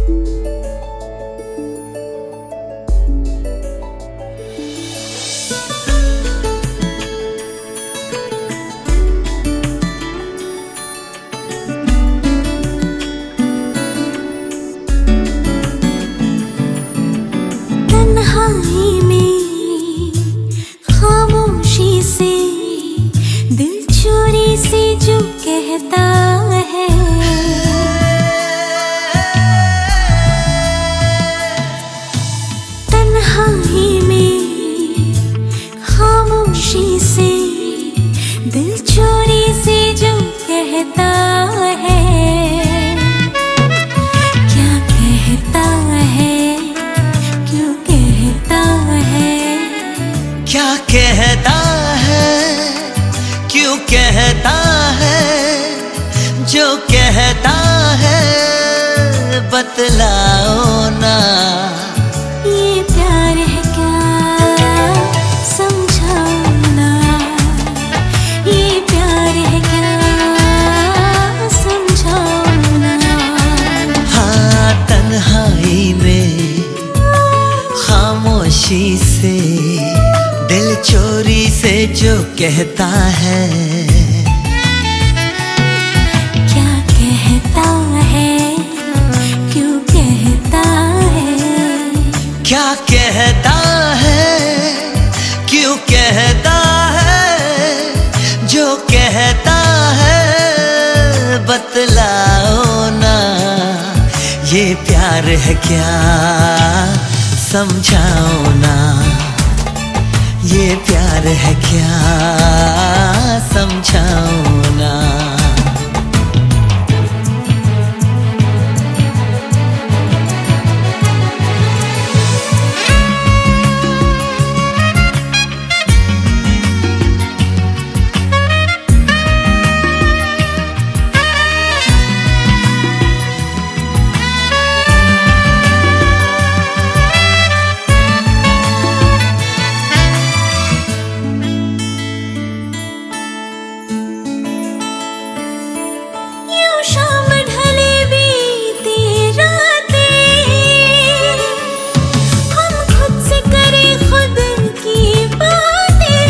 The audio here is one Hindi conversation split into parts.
खामोशी से दिल चोरी से जो कहता है, तन्हाई में खामोशी से दिल चोरी से जो कहता है, क्या कहता है, क्यों कहता है, क्या कहता है, क्यों कहता है, जो कहता है बतलाओ ना। ये प्यार है क्या, समझाओ ना, ये प्यार है क्या, समझाओ ना। हाँ, तन्हाई में खामोशी से दिल चोरी से जो कहता है, क्या कहता है, क्यों कहता है, क्या कहता है, क्यों कहता है, जो कहता है बतलाओ ना। ये प्यार है क्या, समझाओ ना। ये प्यार है क्या, समझाओ ना। शाम ढले बीती रातें, हम खुद से करें खुद की बातें।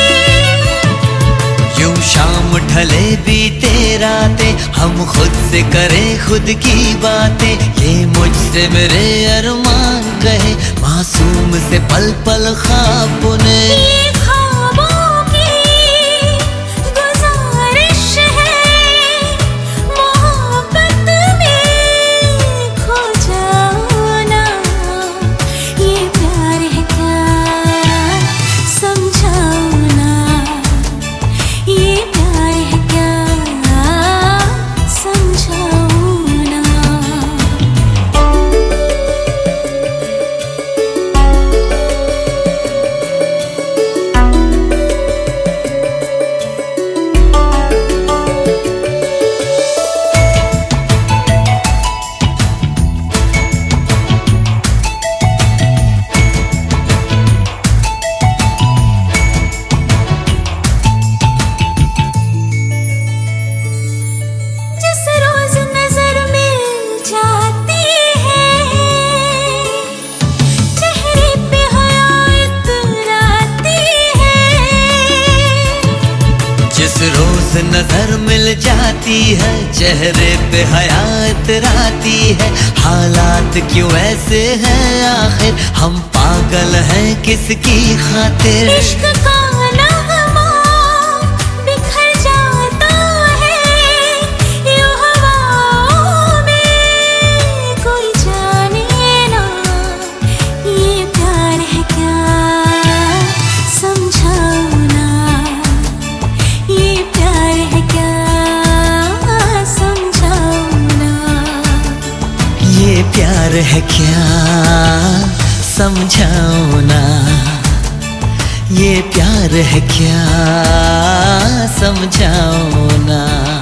यूं शाम ढले बीते रातें, हम खुद से करें खुद की बातें। ये मुझसे मेरे अरमान कहे, मासूम से पल पल ख्वाब बुने। जिस रोज नजर मिल जाती है, चेहरे पे हया इतराती है। हालात क्यों ऐसे हैं आखिर, हम पागल हैं किसकी खातिर। इश्क का नगमा बिखर जाता है यूं हवाओं में, कोई जाने ना ये प्यार है क्या, समझाओ ना। ये प्यार है क्या, समझाओ ना। ये प्यार है क्या, समझाओ ना। ये प्यार है क्या, समझाओ ना।